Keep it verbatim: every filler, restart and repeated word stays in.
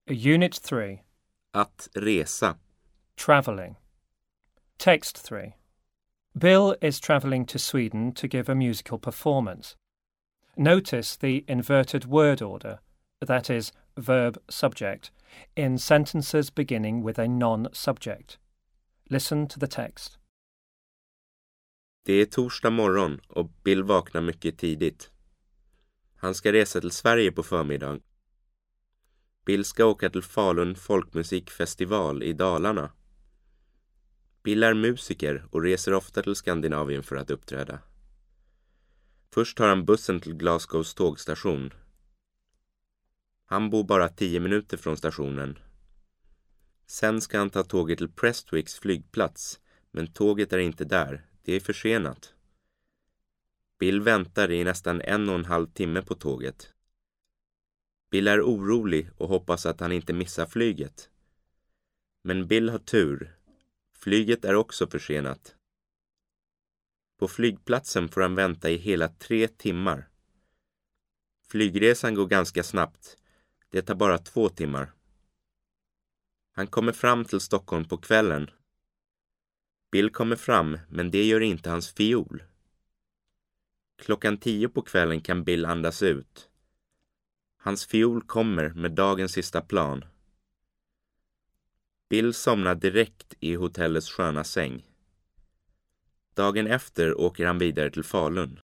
Unit three. Att resa. Travelling. Text three. Bill is travelling to Sweden to give a musical performance. Notice the inverted word order, that is, verb-subject, in sentences beginning with a non-subject. Listen to the text. Det är torsdag morgon och Bill vaknar mycket tidigt. Han ska resa till Sverige på förmiddag. Bill ska åka till Falun folkmusikfestival i Dalarna. Bill är musiker och reser ofta till Skandinavien för att uppträda. Först tar han bussen till Glasgows tågstation. Han bor bara tio minuter från stationen. Sen ska han ta tåget till Prestwicks flygplats, men tåget är inte där. Det är försenat. Bill väntar i nästan en och en halv timme på tåget. Bill är orolig och hoppas att han inte missar flyget. Men Bill har tur. Flyget är också försenat. På flygplatsen får han vänta i hela tre timmar. Flygresan går ganska snabbt. Det tar bara två timmar. Han kommer fram till Stockholm på kvällen. Bill kommer fram, men det gör inte hans fiol. Klockan tio på kvällen kan Bill andas ut. Hans fiol kommer med dagens sista plan. Bill somnar direkt i hotellets sköna säng. Dagen efter åker han vidare till Falun.